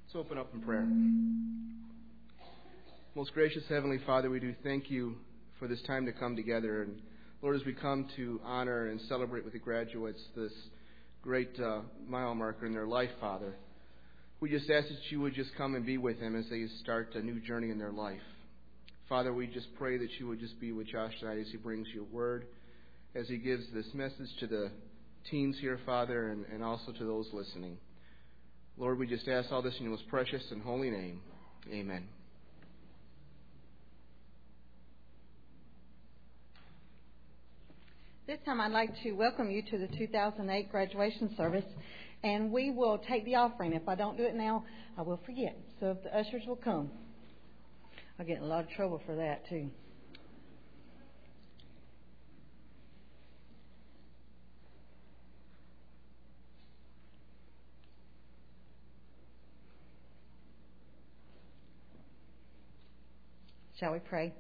Let's open up in prayer. Most gracious Heavenly Father, we do thank you for this time to come together. And Lord, as we come to honor and celebrate with the graduates this great mile marker in their life, Father, we just ask that you would just come and be with them as they start a new journey in their life. Father, we just pray that you would just be with Josh tonight as he brings your word, as he gives this message to the teens here, Father, and also to those listening. Lord, we just ask all this in your most precious and holy name. Amen. This time I'd like to welcome you to the 2008 graduation service, and we will take the offering. If I don't do it now, I will forget. So if the ushers will come. I'll get in a lot of trouble for that, too. Shall we pray?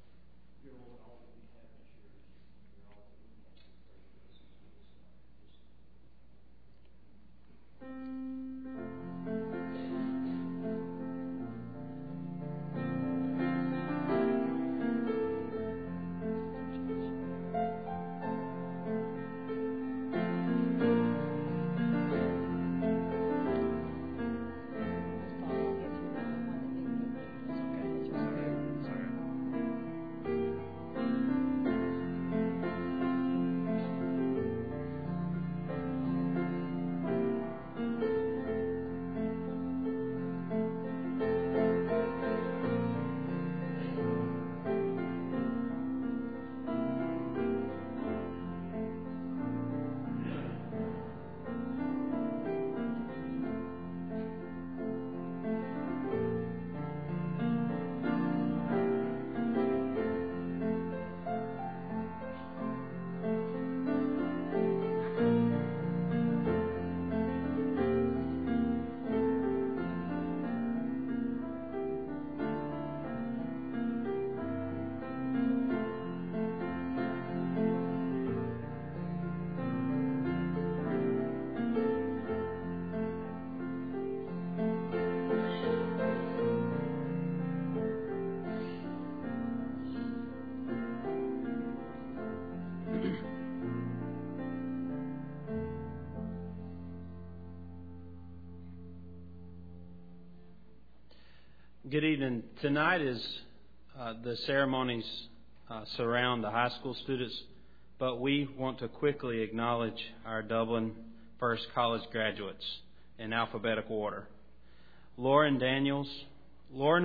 Good evening. Tonight is the ceremonies surround the high school students, but we want to quickly acknowledge our Dublin First College graduates in alphabetical order. Lauren Daniels. Lauren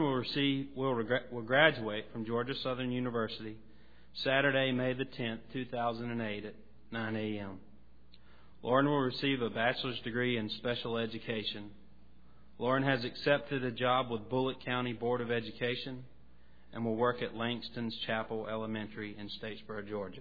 will graduate from Georgia Southern University Saturday, May the 10th, 2008 at 9 a.m. Lauren will receive a bachelor's degree in special education. Lauren has accepted a job with Bullitt County Board of Education and will work at Langston's Chapel Elementary in Statesboro, Georgia.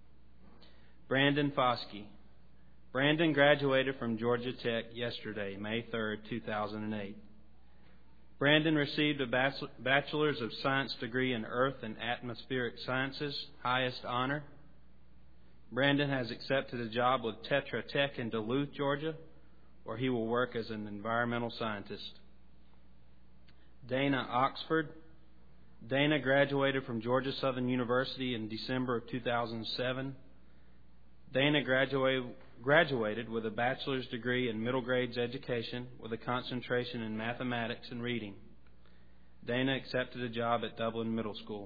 Brandon Foskey. Brandon graduated from Georgia Tech yesterday, May 3rd, 2008. Brandon received a Bachelor's of Science degree in Earth and Atmospheric Sciences, highest honor. Brandon has accepted a job with Tetra Tech in Duluth, Georgia, where he will work as an environmental scientist. Dana Oxford. Dana graduated from Georgia Southern University in December of 2007. Dana graduated with a bachelor's degree in middle grades education with a concentration in mathematics and reading. Dana accepted a job at Dublin Middle School.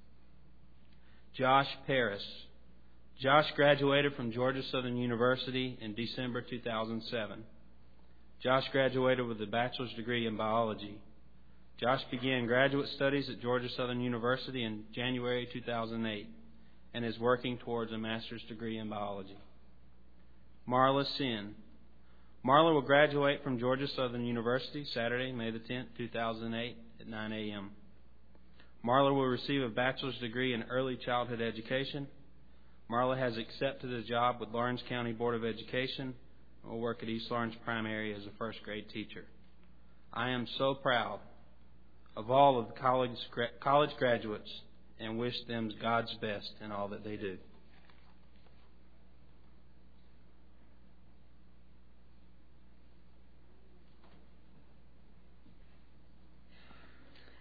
Josh Paris. Josh graduated from Georgia Southern University in December 2007. Josh graduated with a bachelor's degree in biology. Josh began graduate studies at Georgia Southern University in January 2008 and is working towards a master's degree in biology. Marla Sin. Marla will graduate from Georgia Southern University Saturday, May the 10th, 2008 at 9 a.m. Marla will receive a bachelor's degree in early childhood education. Marla has accepted a job with Lawrence County Board of Education and will work at East Lawrence Primary as a first grade teacher. I am so proud of all of the college graduates and wish them God's best in all that they do.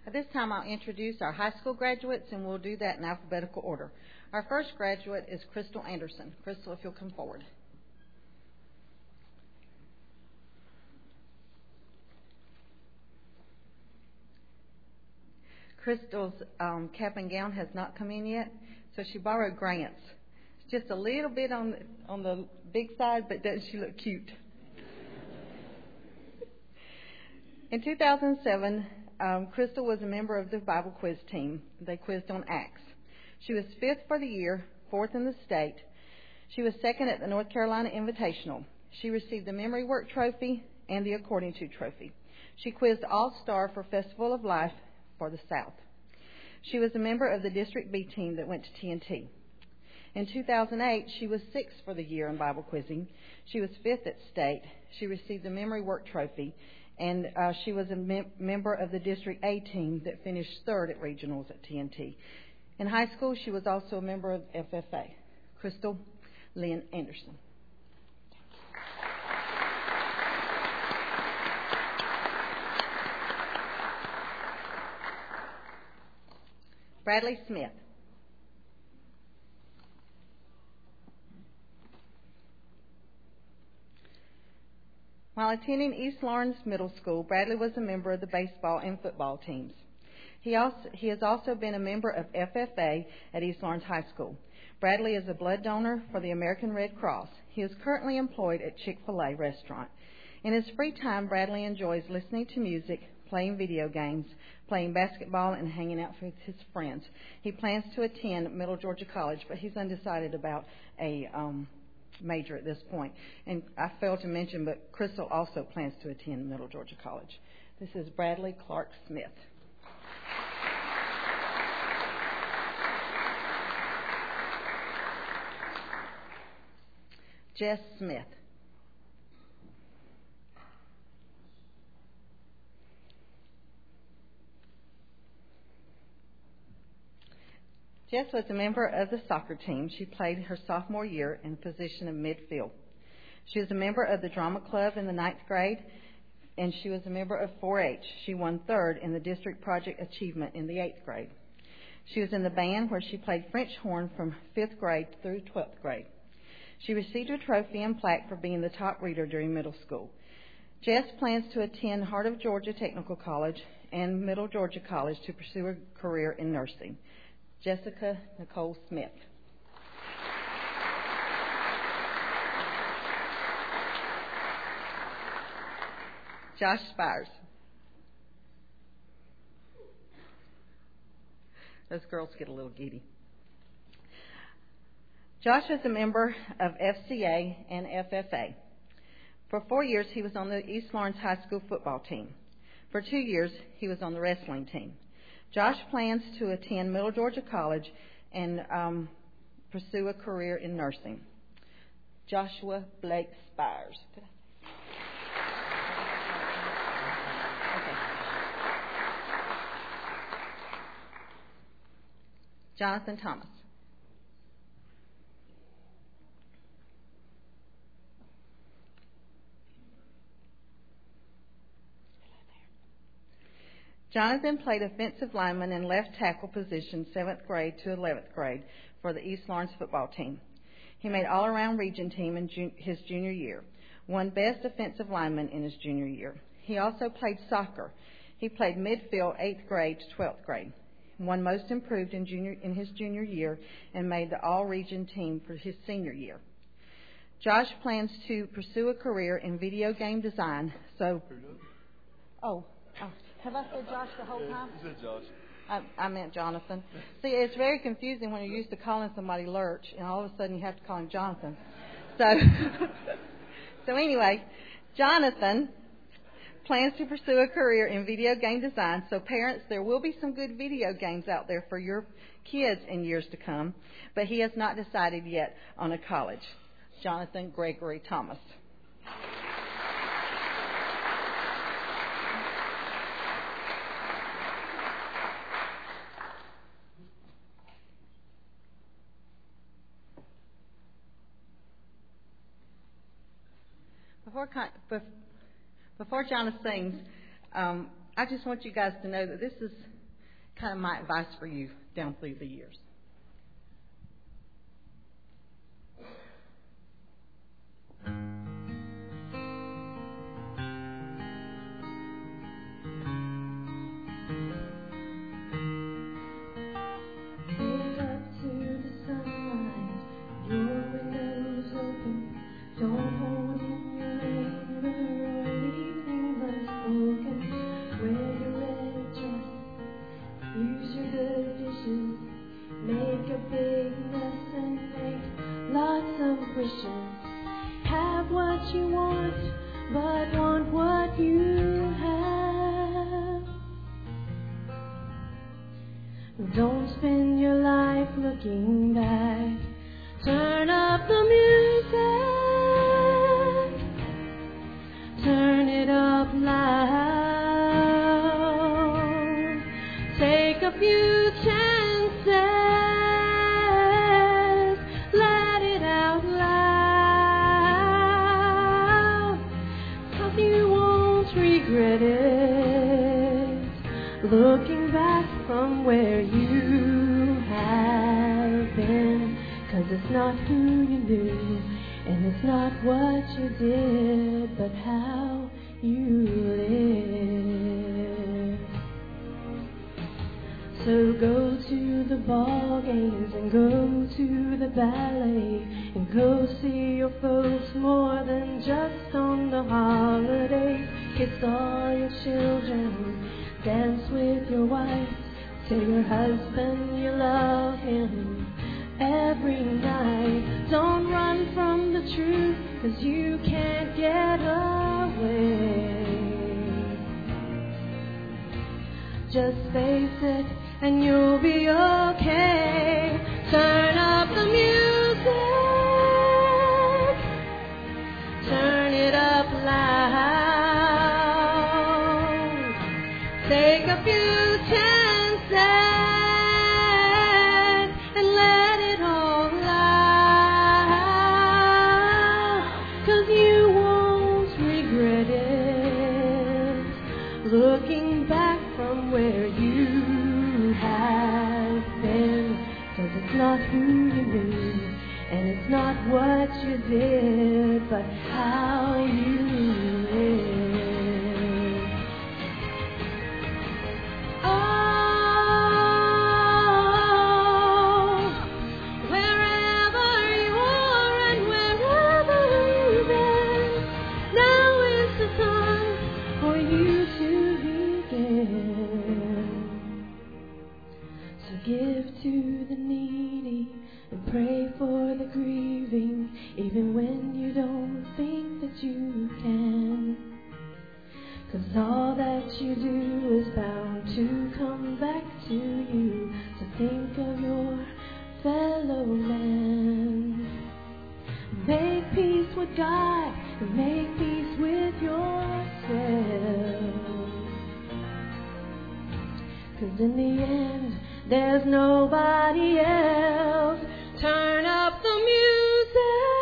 At this time, I'll introduce our high school graduates, and we'll do that in alphabetical order. Our first graduate is Crystal Anderson. Crystal, if you'll come forward. Crystal's cap and gown has not come in yet, so she borrowed Grant's. It's just a little bit on the big side, but doesn't she look cute? In 2007, Crystal was a member of the Bible quiz team. They quizzed on Acts. She was 5th for the year, 4th in the state. She was 2nd at the North Carolina Invitational. She received the Memory Work Trophy and the According To Trophy. She quizzed All-Star for Festival of Life for the South. She was a member of the District B team that went to TNT. In 2008, she was 6th for the year in Bible quizzing. She was 5th at state. She received the Memory Work Trophy, and she was a member of the District A team that finished 3rd at regionals at TNT. In high school, she was also a member of FFA. Crystal Lynn Anderson. Bradley Smith. While attending East Lawrence Middle School, Bradley was a member of the baseball and football teams. He has also been a member of FFA at East Lawrence High School. Bradley is a blood donor for the American Red Cross. He is currently employed at Chick-fil-A restaurant. In his free time, Bradley enjoys listening to music, playing video games, playing basketball, and hanging out with his friends. He plans to attend Middle Georgia College, but he's undecided about a major at this point. And I failed to mention, but Crystal also plans to attend Middle Georgia College. This is Bradley Clark Smith. Jess Smith. Jess was a member of the soccer team. She played her sophomore year in the position of midfield. She was a member of the drama club in the 9th grade, and she was a member of 4-H. She won 3rd in the district project achievement in the 8th grade. She was in the band where she played French horn from 5th grade through 12th grade. She received a trophy and plaque for being the top reader during middle school. Jess plans to attend Heart of Georgia Technical College and Middle Georgia College to pursue a career in nursing. Jessica Nicole Smith. Josh Spires. Those girls get a little giddy. Josh is a member of FCA and FFA. For 4 years, he was on the East Lawrence High School football team. For 2 years, he was on the wrestling team. Josh plans to attend Middle Georgia College and pursue a career in nursing. Joshua Blake Spires. Okay. Jonathan Thomas. Jonathan played offensive lineman and left tackle position 7th grade to 11th grade for the East Lawrence football team. He made all-around region team in his junior year, won best offensive lineman in his junior year. He also played soccer. He played midfield 8th grade to 12th grade, won most improved in his junior year, and made the all-region team for his senior year. Josh plans to pursue a career in video game design. Have I said Josh the whole time? You said Josh. I meant Jonathan. See, it's very confusing when you're used to calling somebody Lurch, and all of a sudden you have to call him Jonathan. So anyway, Jonathan plans to pursue a career in video game design. So parents, there will be some good video games out there for your kids in years to come, but he has not decided yet on a college. Jonathan Gregory Thomas. Before Jonathan sings, I just want you guys to know that this is kind of my advice for you down through the years. Have what you want, but want what you have. Don't spend your life looking back. Turn up the music. Turn it up loud. Take a few chances. Regret it, looking back from where you have been, 'cause it's not who you knew, and it's not what you did, but how you live. So go to the ball games and go to the ballet and go see your folks more than just on the holidays. Kiss all your children, dance with your wife, tell your husband you love him every night. Don't run from the truth, 'cause you can't get away. Just face it and you'll be okay. Turn up the music, turn it up loud. Take a few chances and let it all out, 'cause you won't regret it, looking back from where you have been, 'cause it's not who you knew, and it's not what you did, but how you live. Give to the needy and pray for the grieving, even when you don't think that you can. 'Cause all that you do is bound to come back to you. So think of your fellow man. Make peace with God and make peace with yourself. 'Cause in the end, there's nobody else. Turn up the music.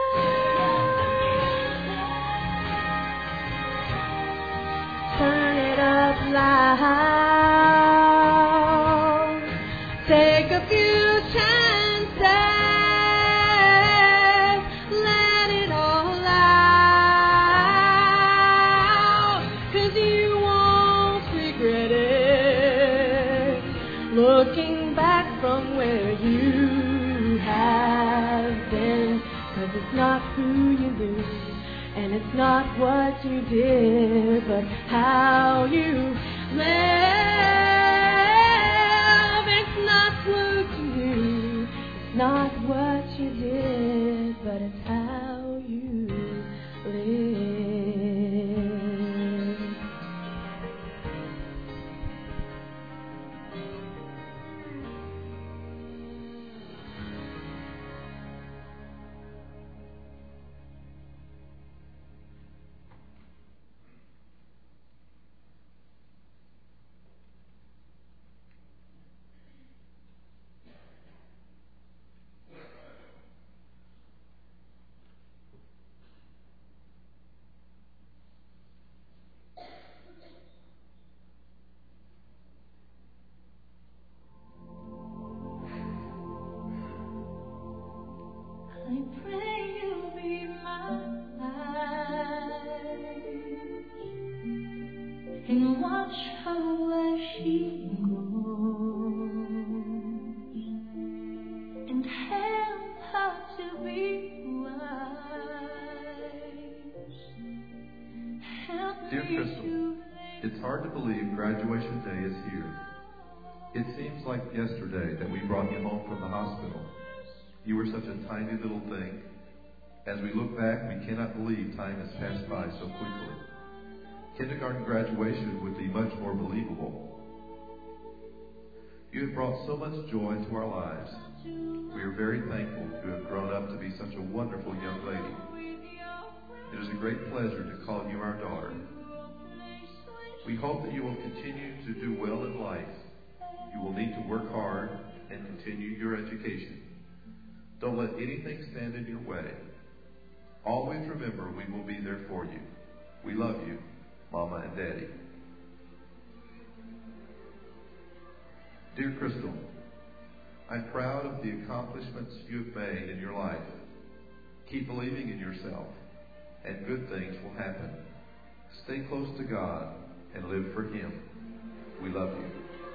Turn it up loud. Take a few chances. Let it all out, 'cause you won't regret it, looking back from where you have been, 'cause it's not who you knew, and it's not what you did, but how you live. It's not what you knew, it's not what you did, but it's how you live. and watch her as she goes, and help her to be wise. Dear Crystal, it's hard to believe graduation day is here. It seems like yesterday that we brought you home from the hospital. You were such a tiny little thing. As we look back, we cannot believe time has passed by so quickly. Kindergarten graduation would be much more believable. You have brought so much joy to our lives. We are very thankful to have grown up to be such a wonderful young lady. It is a great pleasure to call you our daughter. We hope that you will continue to do well in life. You will need to work hard and continue your education. Don't let anything stand in your way. Always remember we will be there for you. We love you, Mama and Daddy. Dear Crystal, I'm proud of the accomplishments you have made in your life. Keep believing in yourself, and good things will happen. Stay close to God and live for Him. We love you.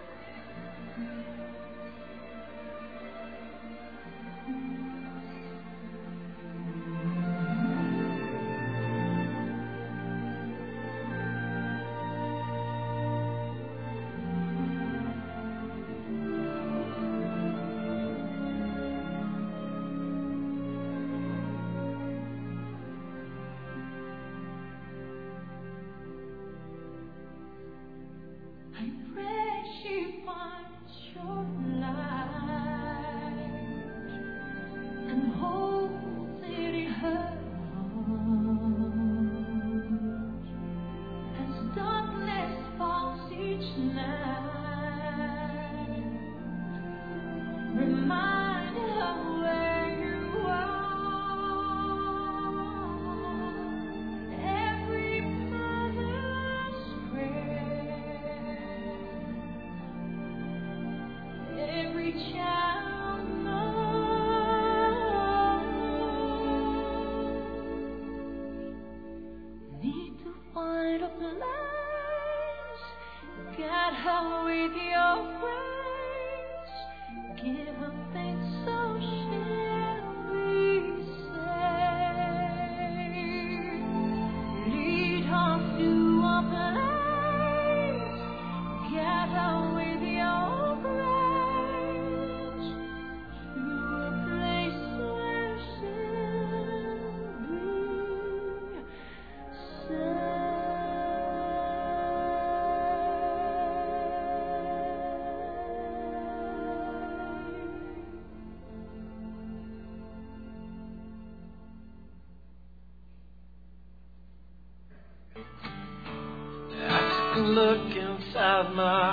Look inside my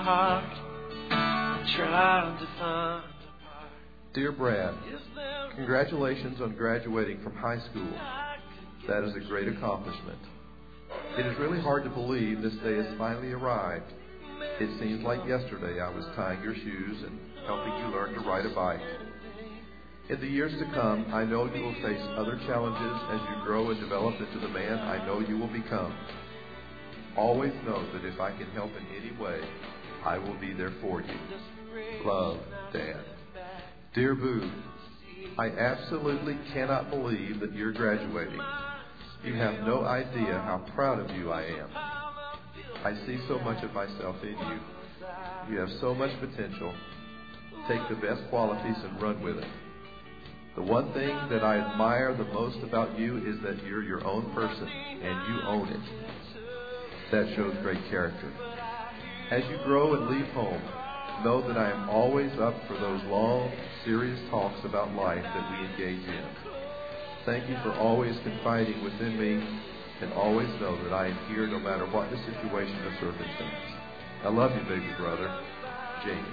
heart, trying to find a part. Dear Brad, congratulations on graduating from high school. That is a great accomplishment. It is really hard to believe this day has finally arrived. It seems like yesterday I was tying your shoes and helping you learn to ride a bike. In the years to come, I know you will face other challenges as you grow and develop into the man I know you will become. Always know that if I can help in any way, I will be there for you. Love, Dad. Dear Boo, I absolutely cannot believe that you're graduating. You have no idea how proud of you I am. I see so much of myself in you. You have so much potential. Take the best qualities and run with it. The one thing that I admire the most about you is that you're your own person and you own it. That shows great character. As you grow and leave home, know that I am always up for those long, serious talks about life that we engage in. Thank you for always confiding within me, and always know that I am here no matter what the situation or circumstance. I love you, baby brother, Jamie.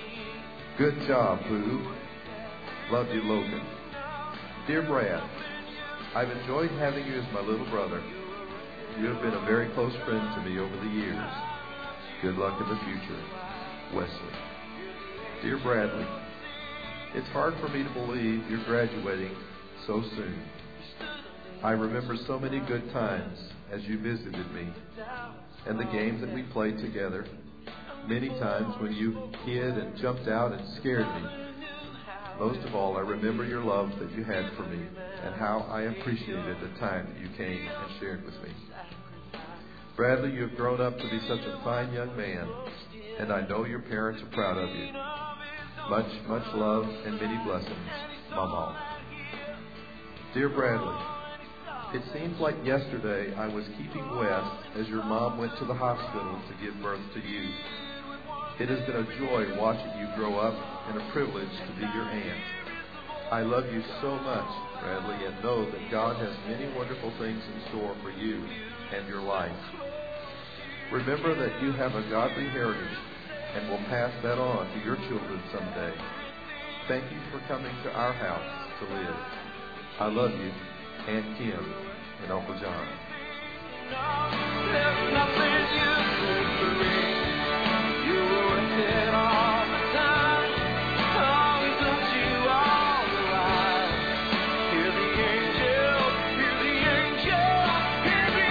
Good job, Boo. Love you, Logan. Dear Brad, I've enjoyed having you as my little brother. You have been a very close friend to me over the years. Good luck in the future. Wesley. Dear Bradley, it's hard for me to believe you're graduating so soon. I remember so many good times as you visited me. and the games that we played together. Many times when you hid and jumped out and scared me. Most of all, I remember your love that you had for me and how I appreciated the time that you came and shared with me. Bradley, you have grown up to be such a fine young man, and I know your parents are proud of you. Much, much love and many blessings, Mama. Dear Bradley, it seems like yesterday I was keeping Wes as your mom went to the hospital to give birth to you. It has been a joy watching you grow up and a privilege to be your aunt. I love you so much, Bradley, and know that God has many wonderful things in store for you and your life. Remember that you have a godly heritage and will pass that on to your children someday. Thank you for coming to our house to live. I love you, Aunt Kim and Uncle John. There's nothing you could for me. You were worth it all the time. Always loved you all the while. Hear the angels, hear the angels, hear the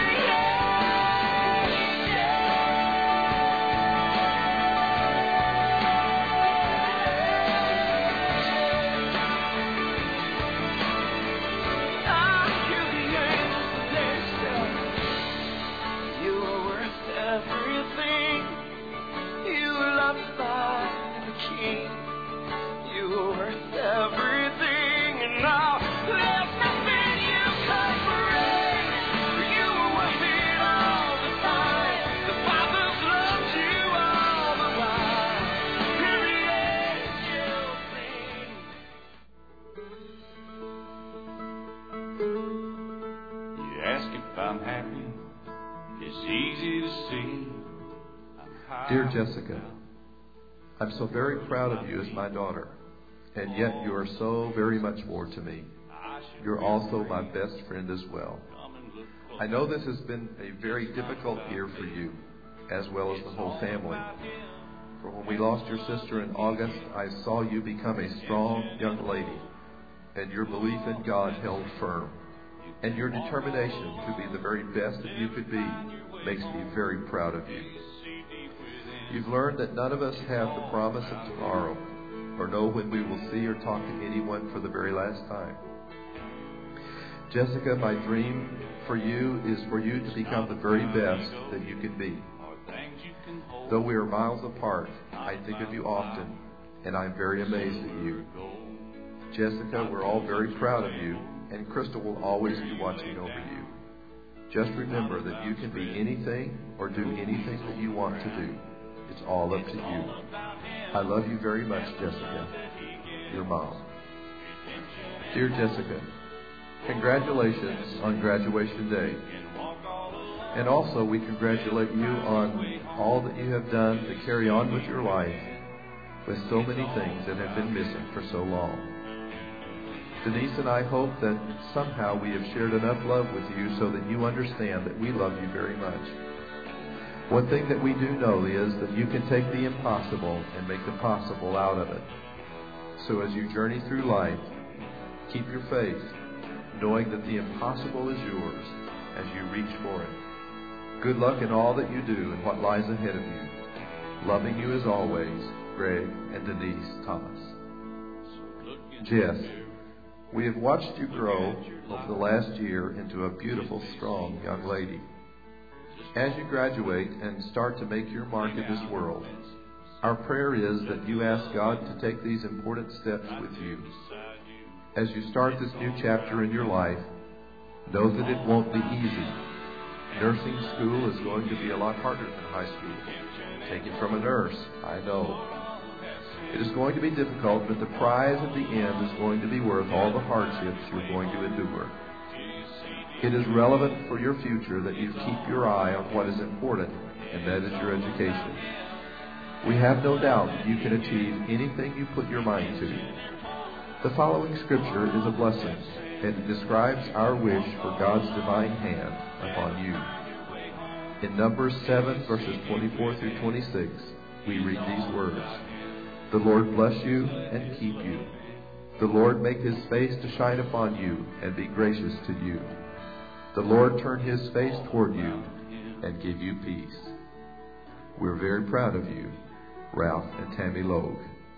Dear Jessica, I'm so very proud of you as my daughter, and yet you are so very much more to me. You're also my best friend as well. I know this has been a very difficult year for you, as well as the whole family. For when we lost your sister in August, I saw you become a strong young lady, and your belief in God held firm. And your determination to be the very best that you could be makes me very proud of you. You've learned that none of us have the promise of tomorrow, or know when we will see or talk to anyone for the very last time. Jessica, my dream for you is for you to become the very best that you can be. Though we are miles apart, I think of you often, and I'm very amazed at you. Jessica, we're all very proud of you, and Crystal will always be watching over you. Just remember that you can be anything or do anything that you want to do. It's all up to you. I love you very much, Jessica. Your mom. Dear Jessica, congratulations on graduation day. And also we congratulate you on all that you have done to carry on with your life with so many things that have been missing for so long. Denise and I hope that somehow we have shared enough love with you so that you understand that we love you very much. One thing that we do know is that you can take the impossible and make the possible out of it. So as you journey through life, keep your faith, knowing that the impossible is yours as you reach for it. Good luck in all that you do and what lies ahead of you. Loving you as always, Greg and Denise Thomas. Jess, we have watched you grow over the last year into a beautiful, strong young lady. As you graduate and start to make your mark in this world, our prayer is that you ask God to take these important steps with you. As you start this new chapter in your life, know that it won't be easy. Nursing school is going to be a lot harder than high school. Take it from a nurse, I know. It is going to be difficult, but the prize at the end is going to be worth all the hardships you're going to endure. It is relevant for your future that you keep your eye on what is important, and that is your education. We have no doubt that you can achieve anything you put your mind to. The following scripture is a blessing, and it describes our wish for God's divine hand upon you. In Numbers 7, verses 24 through 26, we read these words. The Lord bless you and keep you. The Lord make his face to shine upon you and be gracious to you. The Lord turn his face toward you and give you peace. We're very proud of you, Ralph and Tammy Logue.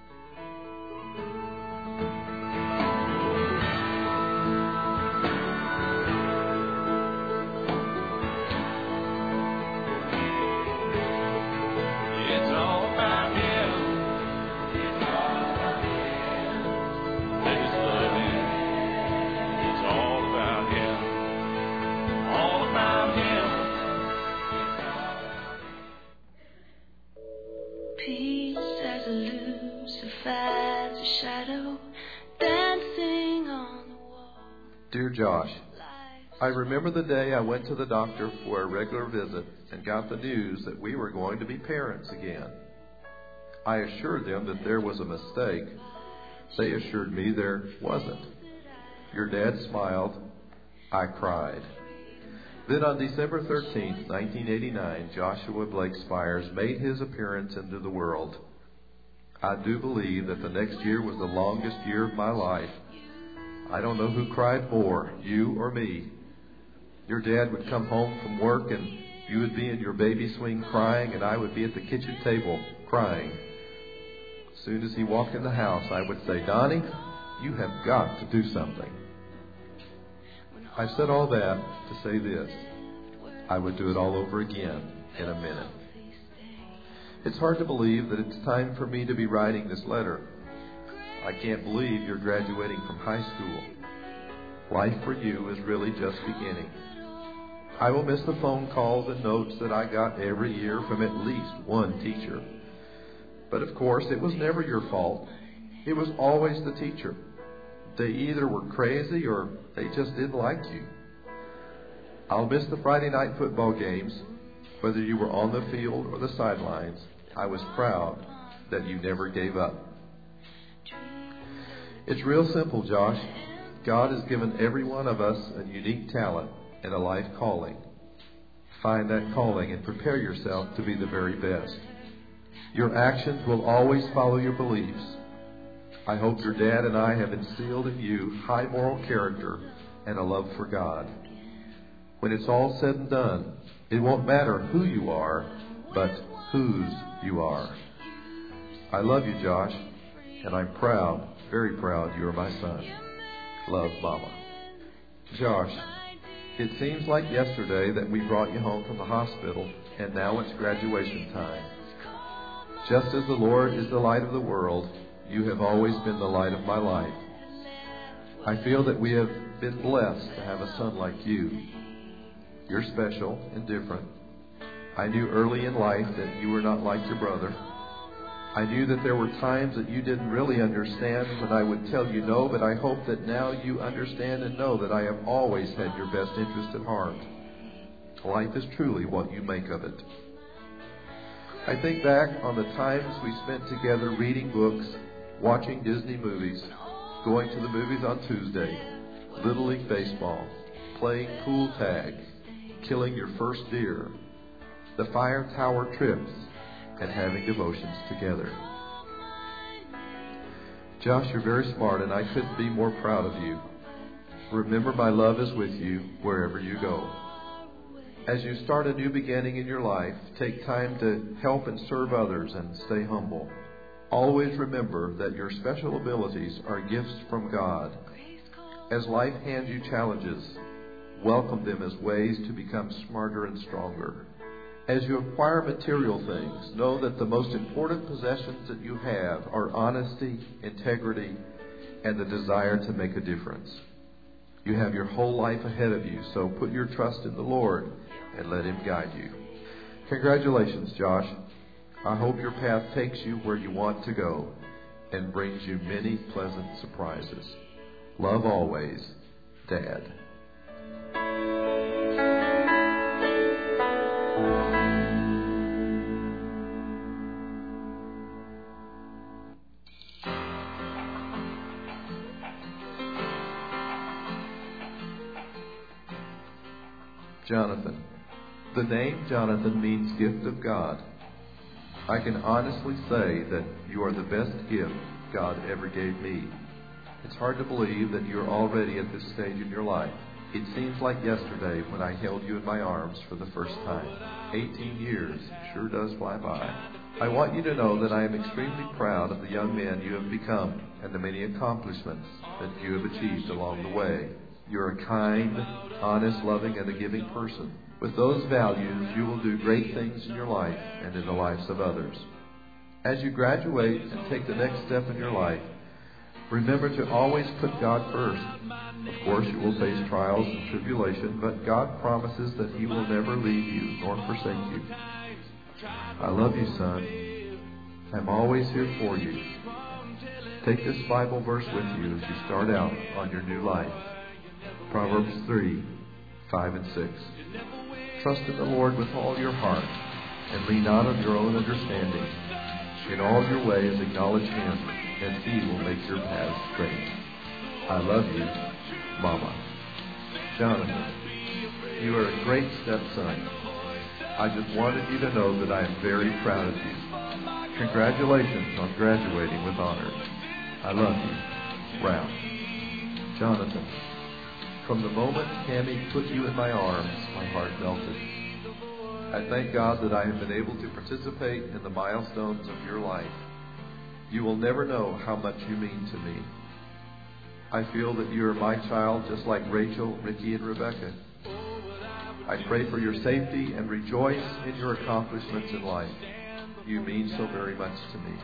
Dear Josh, I remember the day I went to the doctor for a regular visit and got the news that we were going to be parents again. I assured them that there was a mistake. They assured me there wasn't. Your dad smiled. I cried. Then on December 13th, 1989, Joshua Blake Spires made his appearance into the world. I do believe that the next year was the longest year of my life. I don't know who cried more, you or me. Your dad would come home from work and you would be in your baby swing crying, and I would be at the kitchen table crying. As soon as he walked in the house, I would say, Donnie, you have got to do something. I said all that to say this. I would do it all over again in a minute. It's hard to believe that it's time for me to be writing this letter. I can't believe you're graduating from high school. Life for you is really just beginning. I will miss the phone calls and notes that I got every year from at least one teacher. But of course, it was never your fault. It was always the teacher. They either were crazy or they just didn't like you. I'll miss the Friday night football games. Whether you were on the field or the sidelines, I was proud that you never gave up. It's real simple, Josh. God has given every one of us a unique talent and a life calling. Find that calling and prepare yourself to be the very best. Your actions will always follow your beliefs. I hope your dad and I have instilled in you high moral character and a love for God. When it's all said and done, it won't matter who you are, but whose you are. I love you, Josh, and I'm proud, very proud you are my son. Love, Mama. Josh, it seems like yesterday that we brought you home from the hospital, and now it's graduation time. Just as the Lord is the light of the world, you have always been the light of my life. I feel that we have been blessed to have a son like you. You're special and different. I knew early in life that you were not like your brother. I knew that there were times that you didn't really understand when I would tell you no, but I hope that now you understand and know that I have always had your best interest at heart. Life is truly what you make of it. I think back on the times we spent together reading books, watching Disney movies, going to the movies on Tuesday, Little League Baseball, playing pool tag, killing your first deer, the fire tower trips, and having devotions together. Josh, you're very smart, and I couldn't be more proud of you. Remember, my love is with you wherever you go. As you start a new beginning in your life, take time to help and serve others and stay humble. Always remember that your special abilities are gifts from God. As life hands you challenges, welcome them as ways to become smarter and stronger. As you acquire material things, know that the most important possessions that you have are honesty, integrity, and the desire to make a difference. You have your whole life ahead of you, so put your trust in the Lord and let Him guide you. Congratulations, Josh. I hope your path takes you where you want to go and brings you many pleasant surprises. Love always, Dad. Jonathan. The name Jonathan means gift of God. I can honestly say that you are the best gift God ever gave me. It's hard to believe that you're already at this stage in your life. It seems like yesterday when I held you in my arms for the first time. 18 years sure does fly by. I want you to know that I am extremely proud of the young man you have become and the many accomplishments that you have achieved along the way. You're a kind, honest, loving, and a giving person. With those values, you will do great things in your life and in the lives of others. As you graduate and take the next step in your life, remember to always put God first. Of course, you will face trials and tribulation, but God promises that He will never leave you nor forsake you. I love you, son. I'm always here for you. Take this Bible verse with you as you start out on your new life. Proverbs 3, 5 and 6. Trust in the Lord with all your heart, and lean not on your own understanding. In all your ways acknowledge Him, and He will make your paths straight. I love you, Mama. Jonathan, you are a great stepson. I just wanted you to know that I am very proud of you. Congratulations on graduating with honors. I love you, Ralph. Jonathan, from the moment Tammy put you in my arms, my heart melted. I thank God that I have been able to participate in the milestones of your life. You will never know how much you mean to me. I feel that you are my child just like Rachel, Ricky, and Rebecca. I pray for your safety and rejoice in your accomplishments in life. You mean so very much to me.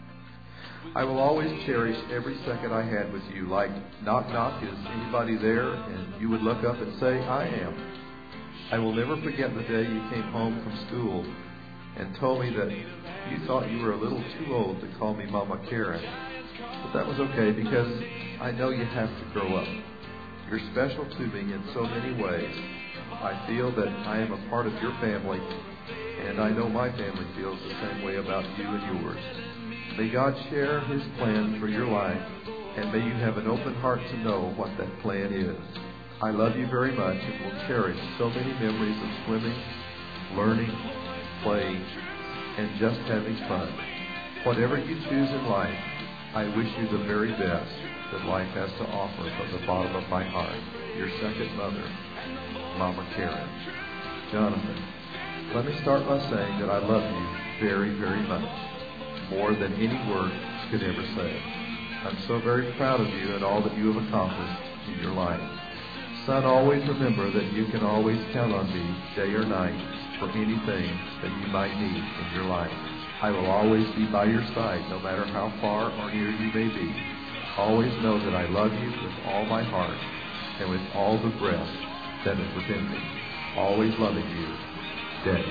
I will always cherish every second I had with you, like, knock, knock, is anybody there? And you would look up and say, I am. I will never forget the day you came home from school and told me that you thought you were a little too old to call me Mama Karen. But that was okay because I know you have to grow up. You're special to me in so many ways. I feel that I am a part of your family, and I know my family feels the same way about you and yours. May God share His plan for your life, and may you have an open heart to know what that plan is. I love you very much and will cherish so many memories of swimming, learning, playing, and just having fun. Whatever you choose in life, I wish you the very best that life has to offer from the bottom of my heart. Your second mother, Mama Karen. Jonathan, let me start by saying that I love you very, very much, more than any word could ever say. I'm so very proud of you and all that you have accomplished in your life. Son, always remember that you can always count on me, day or night, for anything that you might need in your life. I will always be by your side, no matter how far or near you may be. Always know that I love you with all my heart and with all the breath that is within me. Always loving you, Daddy.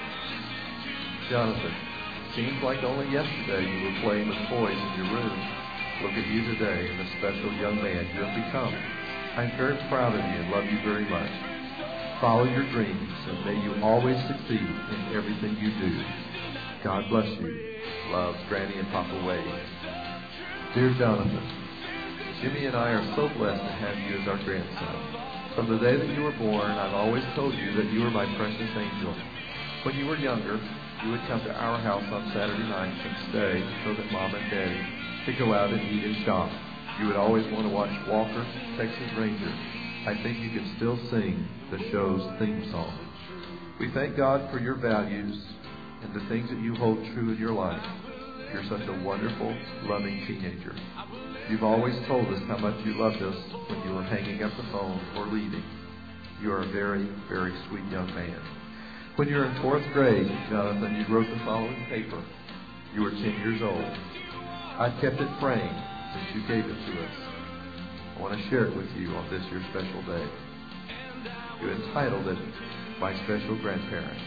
Jonathan, seems like only yesterday you were playing with toys in your room. Look at you today and the special young man you have become. I'm very proud of you and love you very much. Follow your dreams and may you always succeed in everything you do. God bless you. Love, Granny and Papa Wade. Dear Jonathan, Jimmy and I are so blessed to have you as our grandson. From the day that you were born, I've always told you that you were my precious angel. When you were younger, you would come to our house on Saturday nights and stay so that Mom and Daddy could go out and eat and shop. You would always want to watch Walker, Texas Ranger. I think you can still sing the show's theme song. We thank God for your values and the things that you hold true in your life. You're such a wonderful, loving teenager. You've always told us how much you loved us when you were hanging up the phone or leaving. You are a very, very sweet young man. When you were in 4th grade, Jonathan, you wrote the following paper. You were 10 years old. I've kept it framed since you gave it to us. I want to share it with you on this your special day. You entitled it, My Special Grandparents.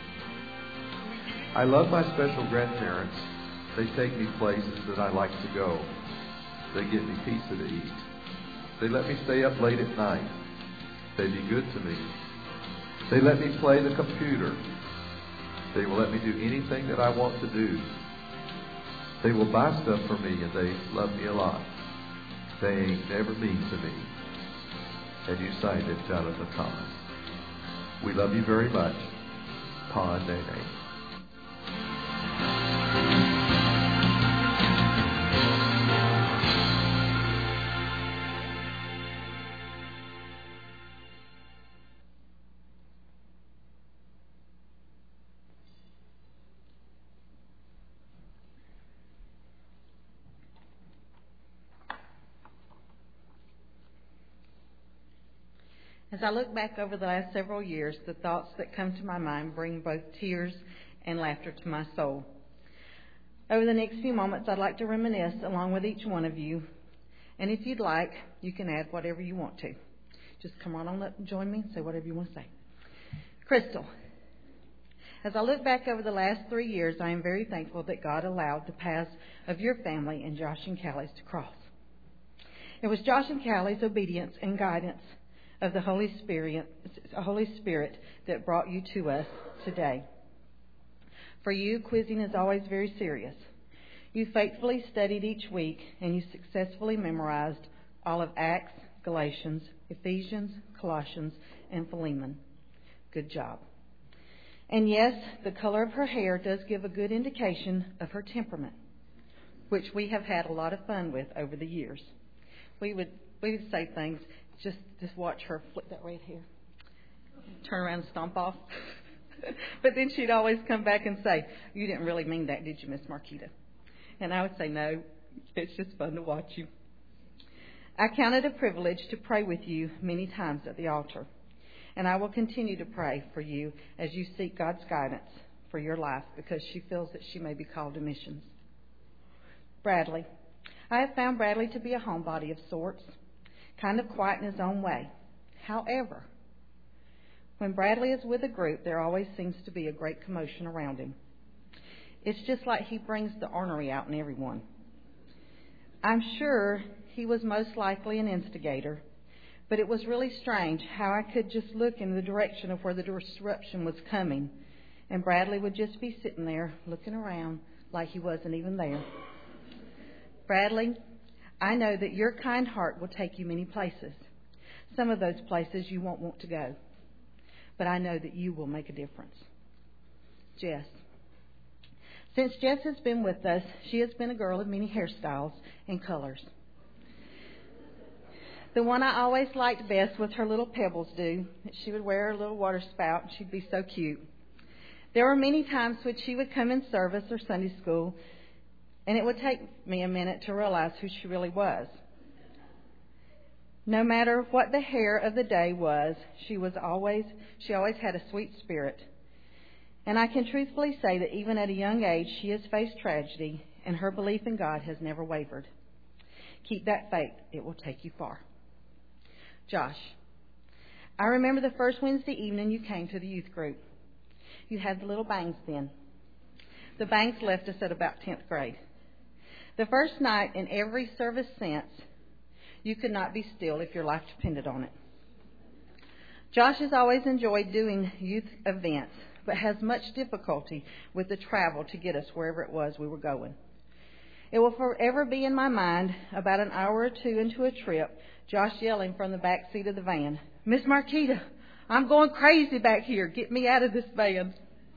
I love my special grandparents. They take me places that I like to go. They give me pizza to eat. They let me stay up late at night. They be good to me. They let me play the computer. They will let me do anything that I want to do. They will buy stuff for me, and they love me a lot. They ain't never mean to me. And you signed it, Jonathan Thomas. We love you very much. Pa and Nene. As I look back over the last several years, the thoughts that come to my mind bring both tears and laughter to my soul. Over the next few moments, I'd like to reminisce along with each one of you. And if you'd like, you can add whatever you want to. Just come right on up and join me and say whatever you want to say. Crystal, as I look back over the last 3 years, I am very thankful that God allowed the paths of your family and Josh and Callie's to cross. It was Josh and Callie's obedience and guidance of the Holy Spirit that brought you to us today. For you, quizzing is always very serious. You faithfully studied each week, and you successfully memorized all of Acts, Galatians, Ephesians, Colossians, and Philemon. Good job. And yes, the color of her hair does give a good indication of her temperament, which we have had a lot of fun with over the years. We would say things, just watch her flip that red hair, turn around and stomp off. But then she'd always come back and say, "You didn't really mean that, did you, Miss Marquita?" And I would say, "No, it's just fun to watch you." I count it a privilege to pray with you many times at the altar. And I will continue to pray for you as you seek God's guidance for your life, because she feels that she may be called to missions. Bradley. I have found Bradley to be a homebody of sorts, kind of quiet in his own way. However, when Bradley is with a group, there always seems to be a great commotion around him. It's just like he brings the ornery out in everyone. I'm sure he was most likely an instigator, but it was really strange how I could just look in the direction of where the disruption was coming, and Bradley would just be sitting there looking around like he wasn't even there. Bradley, I know that your kind heart will take you many places. Some of those places you won't want to go, but I know that you will make a difference. Jess. Since Jess has been with us, she has been a girl of many hairstyles and colors. The one I always liked best was her little pebbles do. She would wear her little water spout, and she'd be so cute. There were many times when she would come in service or Sunday school, and it would take me a minute to realize who she really was. No matter what the hair of the day was, she always had a sweet spirit. And I can truthfully say that even at a young age, she has faced tragedy, and her belief in God has never wavered. Keep that faith. It will take you far. Josh, I remember the first Wednesday evening you came to the youth group. You had the little bangs then. The bangs left us at about 10th grade. The first night in every service since, you could not be still if your life depended on it. Josh has always enjoyed doing youth events, but has much difficulty with the travel to get us wherever it was we were going. It will forever be in my mind, about an hour or two into a trip, Josh yelling from the back seat of the van, "Miss Marquita, I'm going crazy back here. Get me out of this van."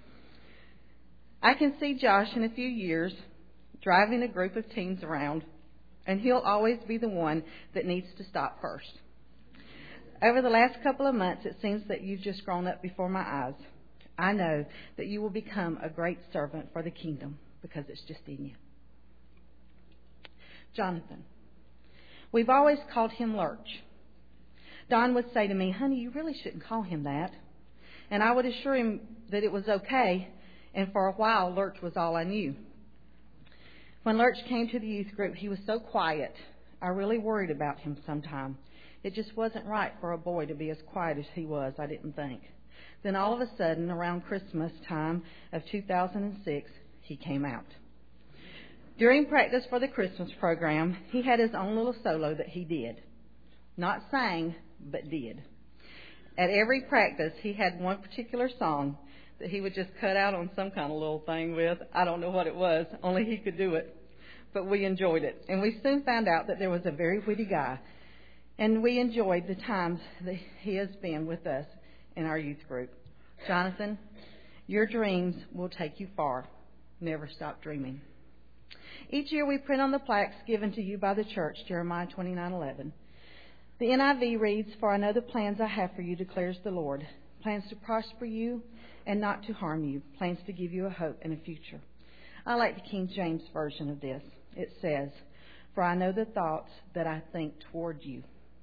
I can see Josh in a few years driving a group of teens around, and he'll always be the one that needs to stop first. Over the last couple of months, it seems that you've just grown up before my eyes. I know that you will become a great servant for the kingdom because it's just in you. Jonathan. We've always called him Lurch. Don would say to me, "Honey, you really shouldn't call him that." And I would assure him that it was okay, and for a while, Lurch was all I knew. When Lurch came to the youth group, he was so quiet, I really worried about him sometime. It just wasn't right for a boy to be as quiet as he was, I didn't think. Then all of a sudden, around Christmas time of 2006, he came out. During practice for the Christmas program, he had his own little solo that he did. Not sang, but did. At every practice, he had one particular song that he would just cut out on some kind of little thing with. I don't know what it was, only he could do it. But we enjoyed it. And we soon found out that there was a very witty guy. And we enjoyed the times that he has been with us in our youth group. Jonathan, your dreams will take you far. Never stop dreaming. Each year we print on the plaques given to you by the church, Jeremiah 29:11. The NIV reads, "For I know the plans I have for you, declares the Lord. Plans to prosper you and not to harm you. Plans to give you a hope and a future." I like the King James Version of this. It says, "For I know the thoughts that I think toward you."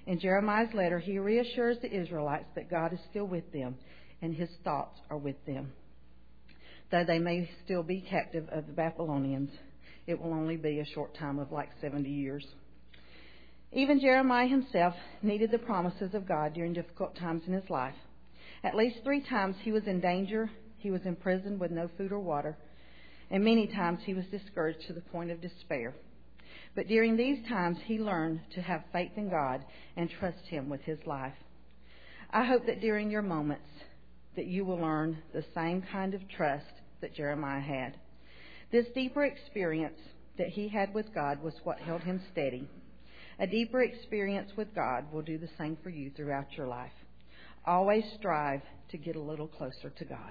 In Jeremiah's letter, he reassures the Israelites that God is still with them and his thoughts are with them. Though they may still be captive of the Babylonians, it will only be a short time of like 70 years. Even Jeremiah himself needed the promises of God during difficult times in his life. At least 3 times he was in danger, he was imprisoned with no food or water, and many times he was discouraged to the point of despair. But during these times he learned to have faith in God and trust him with his life. I hope that during your moments that you will learn the same kind of trust that Jeremiah had. This deeper experience that he had with God was what held him steady. A deeper experience with God will do the same for you throughout your life. Always strive to get a little closer to God.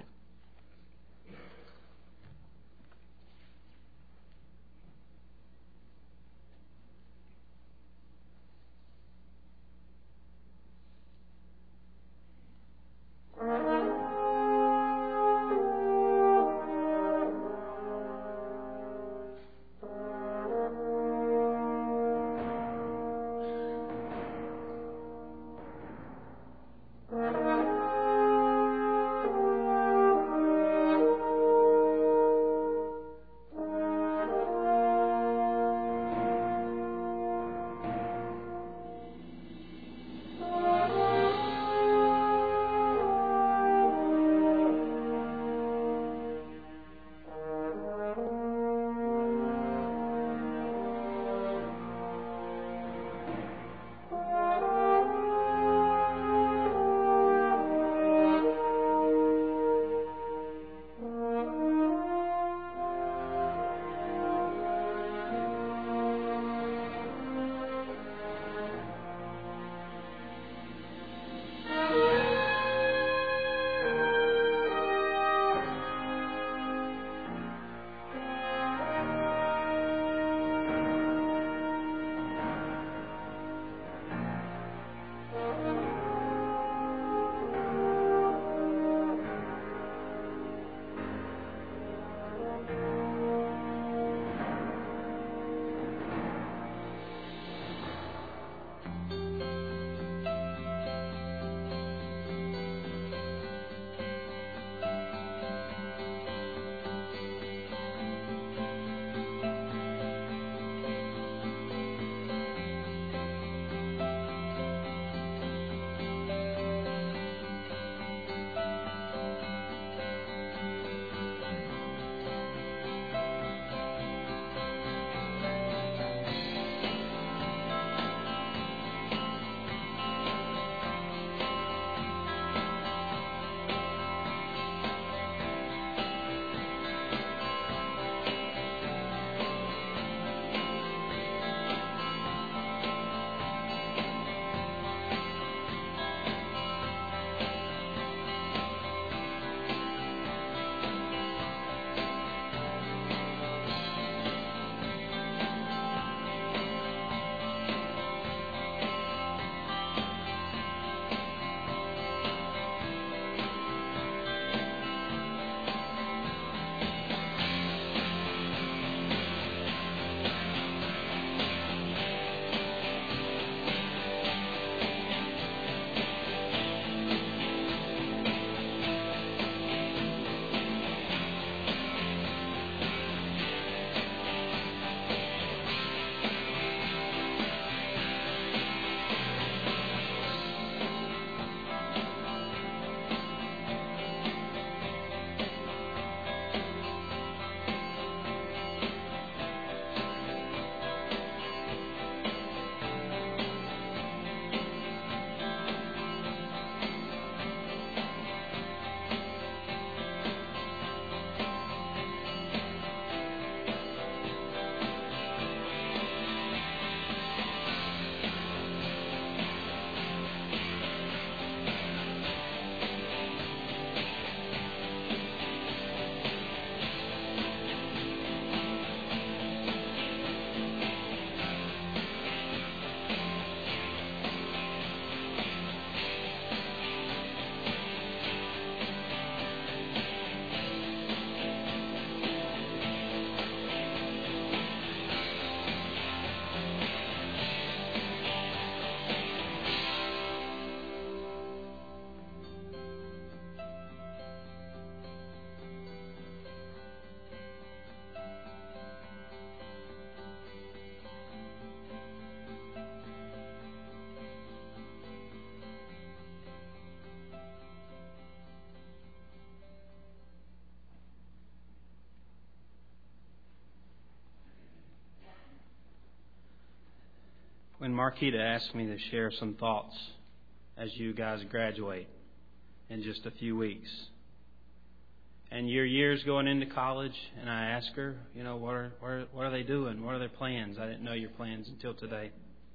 when Marquita asked me to share some thoughts as you guys graduate in just a few weeks. And your year's going into college, and I asked her, what are they doing? What are their plans? I didn't know your plans until today.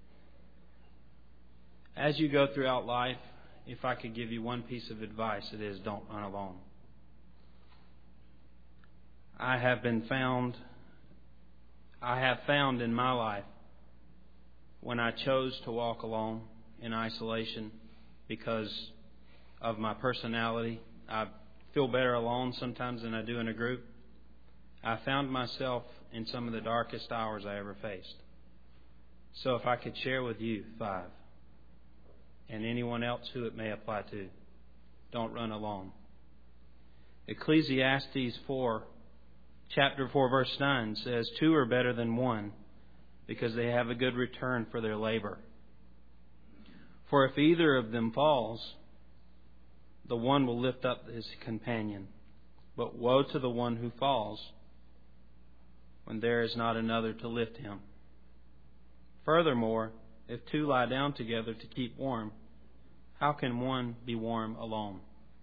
As you go throughout life, if I could give you one piece of advice, it is don't run alone. I have found in my life, when I chose to walk alone in isolation because of my personality, I feel better alone sometimes than I do in a group. I found myself in some of the darkest hours I ever faced. So if I could share with you 5, and anyone else who it may apply to, don't run alone. Ecclesiastes 4, chapter 4, verse 9 says, 2 are better than 1, because they have a good return for their labor. For if either of them falls, the one will lift up his companion. But woe to the one who falls when there is not another to lift him. Furthermore, if 2 lie down together to keep warm, how can one be warm alone?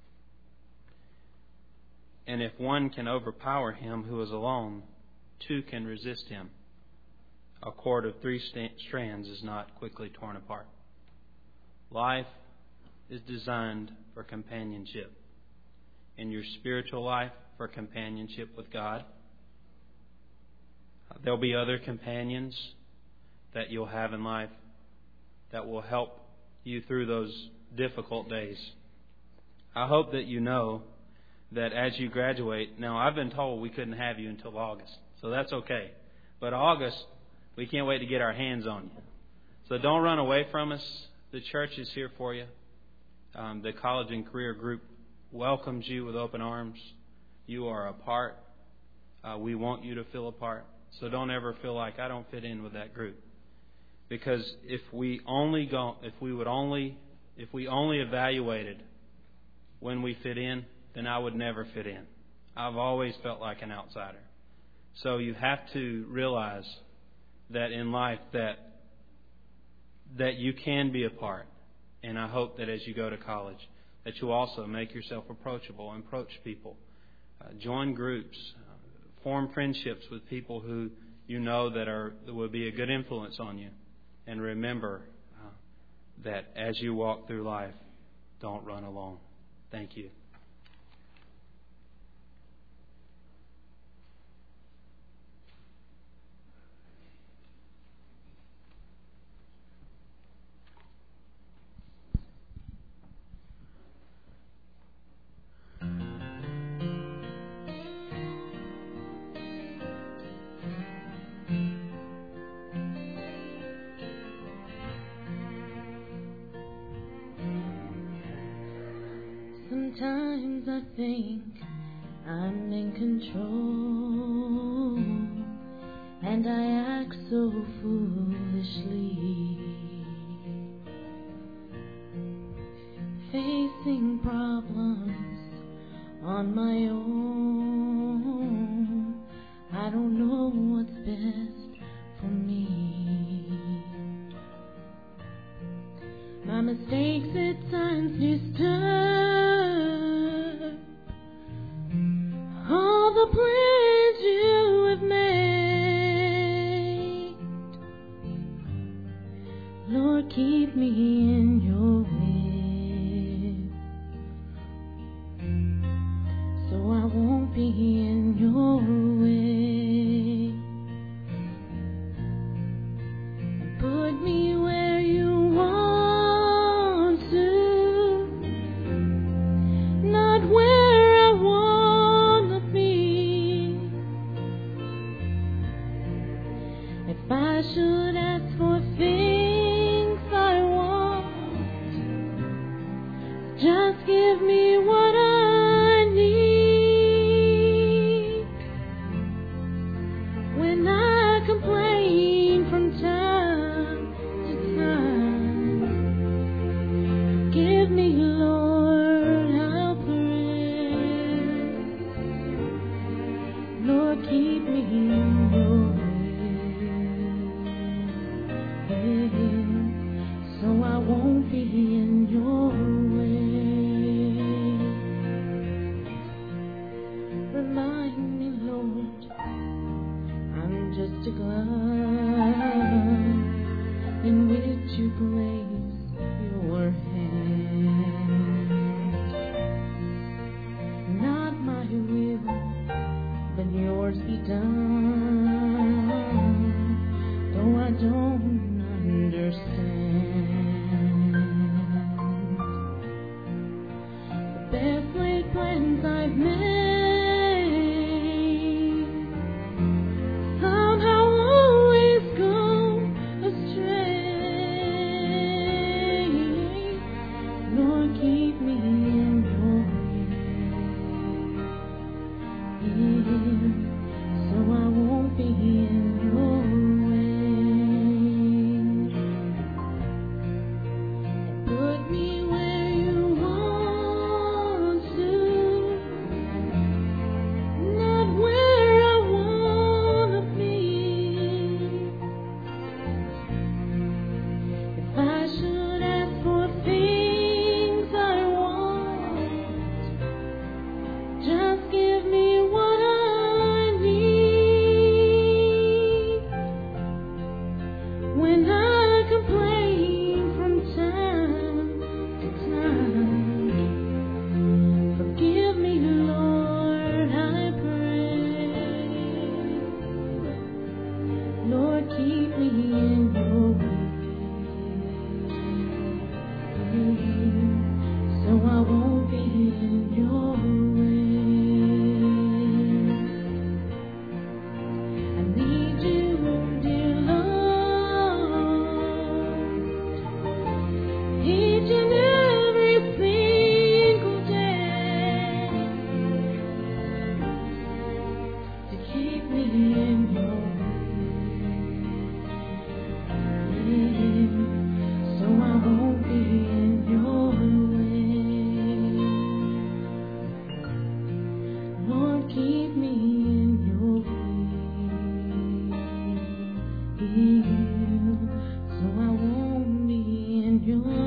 And if one can overpower him who is alone, 2 can resist him. A cord of 3 strands is not quickly torn apart. Life is designed for companionship. In your spiritual life, for companionship with God. There'll be other companions that you'll have in life that will help you through those difficult days. I hope that you know that as you graduate, now I've been told we couldn't have you until August, so that's okay. But August, we can't wait to get our hands on you. So don't run away from us. The church is here for you. The College and Career Group welcomes you with open arms. You are a part. We want you to feel a part. So don't ever feel like I don't fit in with that group. Because if we only evaluated when we fit in, then I would never fit in. I've always felt like an outsider. So you have to realize that in life that you can be a part. And I hope that as you go to college, that you also make yourself approachable and approach people. Join groups. Form friendships with people who you know that will be a good influence on you. And remember that as you walk through life, don't run alone. Thank you. Sometimes I think I'm in control, and I act so foolishly, facing problems on my own. I don't know what's best for me. My mistakes at times disturb all the plans you have made. Lord, keep me in your will, so I won't be in your way. Put me where you want to, not where I want to be. If I should ask for things I want, just give me what I need. When I complain from time to time, give me, Lord, I'll pray. Lord, keep me in your way. won't be in your way. Remind me, Lord, I'm just a glove in which you place your hand. Not my will, but yours be done. Though I don't understand the best laid plans I've made, somehow always go astray. Lord, keep me in your will, so I won't be in your way. Put me where you want to, not where I wanna be. If I should ask for things I want, just give me what I need. When I complain from time to time, forgive me, Lord, I pray. Lord, keep me in your will, so I won't be in your way. I need you, dear Lord, each and every single day, to keep me in your will, so I won't be in your way. Lord, keep me in your will, so I won't be in your way.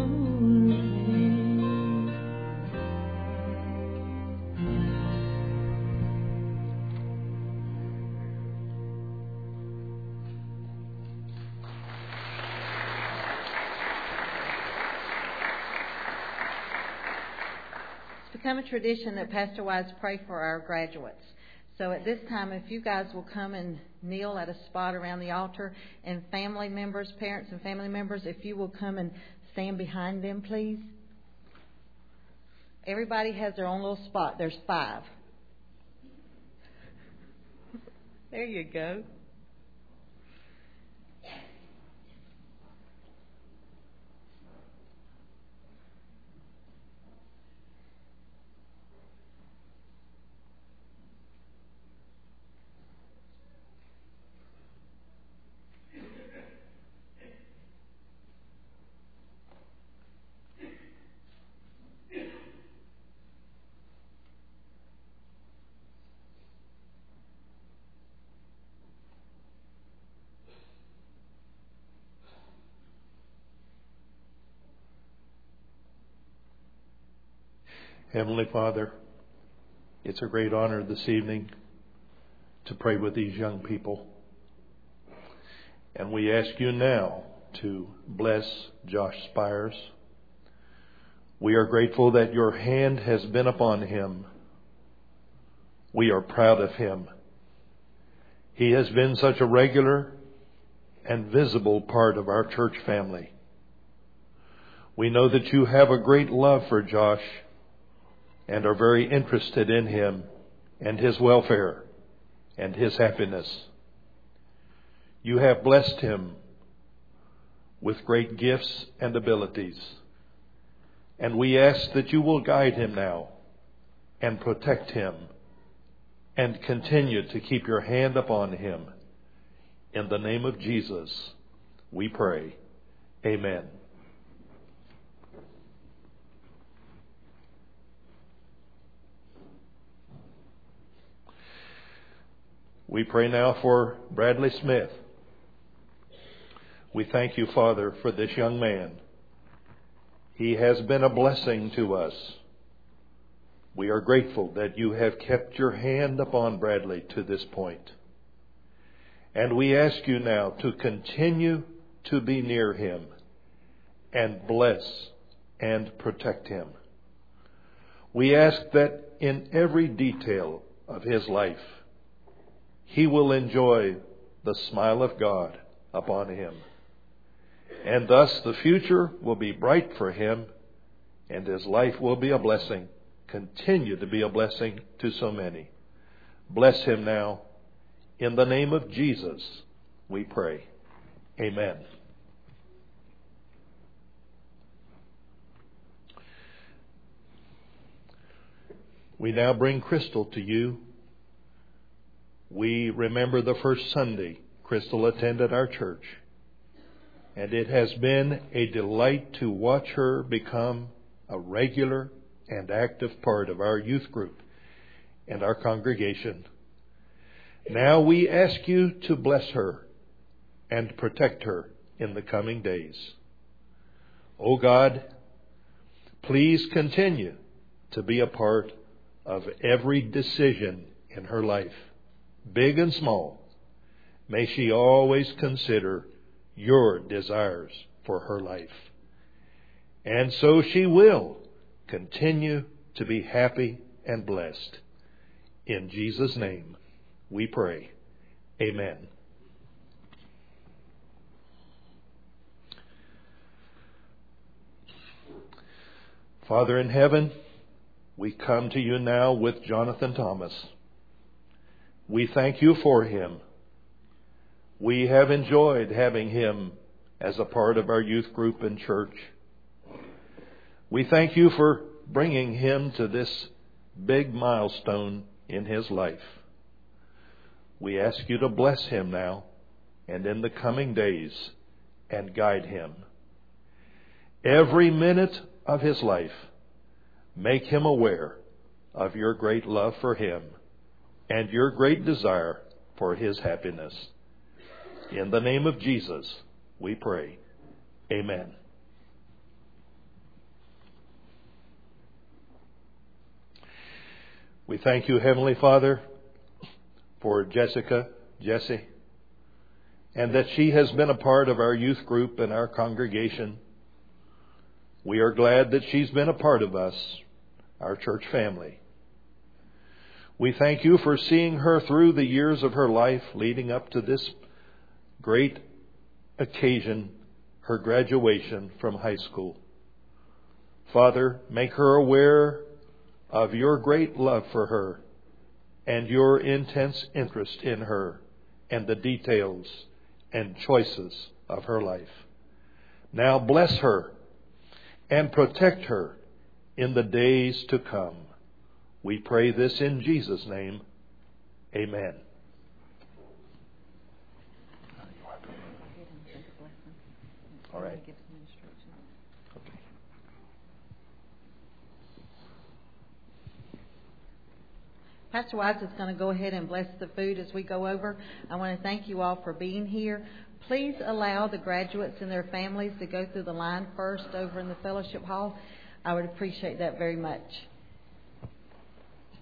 It's become a tradition that Pastor Wise pray for our graduates. So at this time, if you guys will come and kneel at a spot around the altar, and family members, parents and family members, if you will come and stand behind them, please. Everybody has their own little spot. There's 5. There you go. Heavenly Father, it's a great honor this evening to pray with these young people. And we ask you now to bless Josh Spires. We are grateful that your hand has been upon him. We are proud of him. He has been such a regular and visible part of our church family. We know that you have a great love for Josh and are very interested in him and his welfare and his happiness. You have blessed him with great gifts and abilities, and we ask that you will guide him now and protect him and continue to keep your hand upon him. In the name of Jesus, we pray. Amen. We pray now for Bradley Smith. We thank you, Father, for this young man. He has been a blessing to us. We are grateful that you have kept your hand upon Bradley to this point. And we ask you now to continue to be near him and bless and protect him. We ask that in every detail of his life, he will enjoy the smile of God upon him. And thus the future will be bright for him, and his life will be a blessing, continue to be a blessing to so many. Bless him now. In the name of Jesus, we pray. Amen. We now bring Crystal to you. We remember the first Sunday Crystal attended our church, and it has been a delight to watch her become a regular and active part of our youth group and our congregation. Now we ask you to bless her and protect her in the coming days. O God, please continue to be a part of every decision in her life, big and small. May she always consider your desires for her life. And so she will continue to be happy and blessed. In Jesus' name we pray. Amen. Father in heaven, we come to you now with Jonathan Thomas. We thank you for him. We have enjoyed having him as a part of our youth group and church. We thank you for bringing him to this big milestone in his life. We ask you to bless him now and in the coming days and guide him. Every minute of his life, make him aware of your great love for him and your great desire for his happiness. In the name of Jesus, we pray. Amen. We thank you, Heavenly Father, for Jessie, and that she has been a part of our youth group and our congregation. We are glad that she's been a part of us, our church family. We thank you for seeing her through the years of her life leading up to this great occasion, her graduation from high school. Father, make her aware of your great love for her and your intense interest in her and the details and choices of her life. Now bless her and protect her in the days to come. We pray this in Jesus' name. Amen. All right. Okay. Pastor Wise is going to go ahead and bless the food as we go over. I want to thank you all for being here. Please allow the graduates and their families to go through the line first over in the fellowship hall. I would appreciate that very much.